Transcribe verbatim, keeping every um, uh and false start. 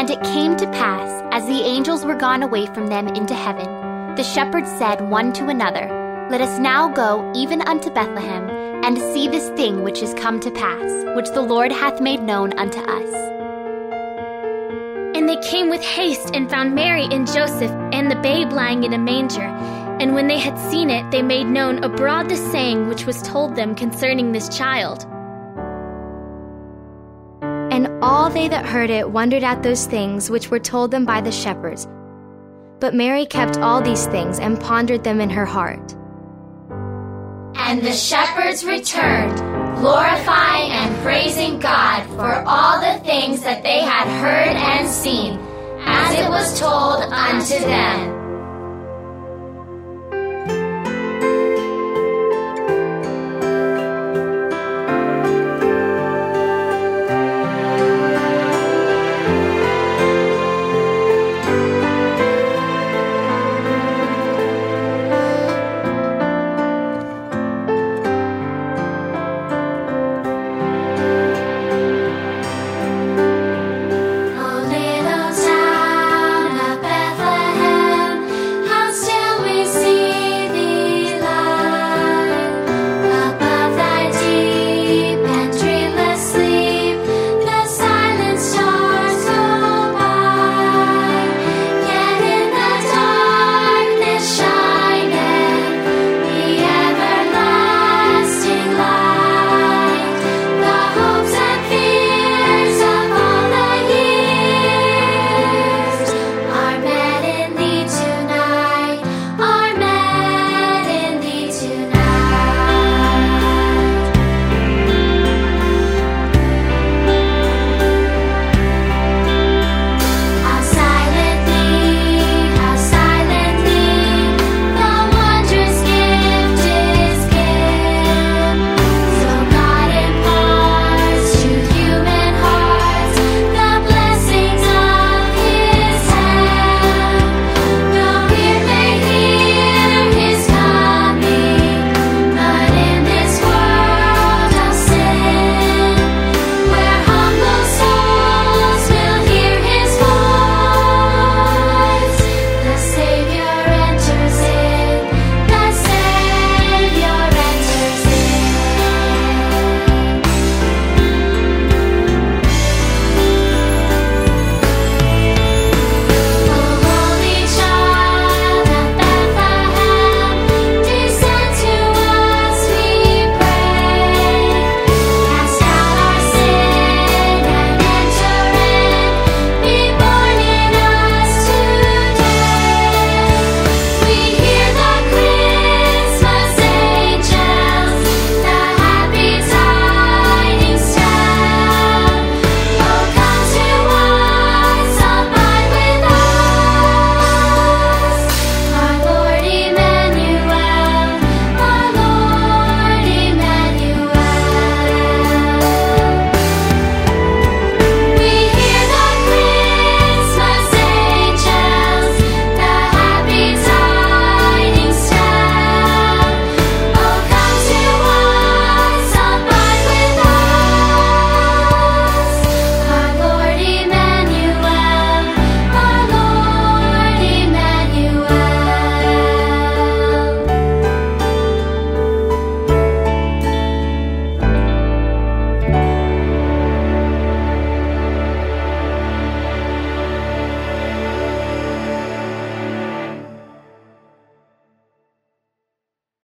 And it came to pass, as the angels were gone away from them into heaven, the shepherds said one to another, Let us now go even unto Bethlehem, and see this thing which is come to pass, which the Lord hath made known unto us. And they came with haste and found Mary and Joseph and the babe lying in a manger. And when they had seen it, they made known abroad the saying which was told them concerning this child. And all they that heard it wondered at those things which were told them by the shepherds. But Mary kept all these things and pondered them in her heart. And the shepherds returned, glorifying and praising God for all the things that they had heard and seen, as it was told unto them.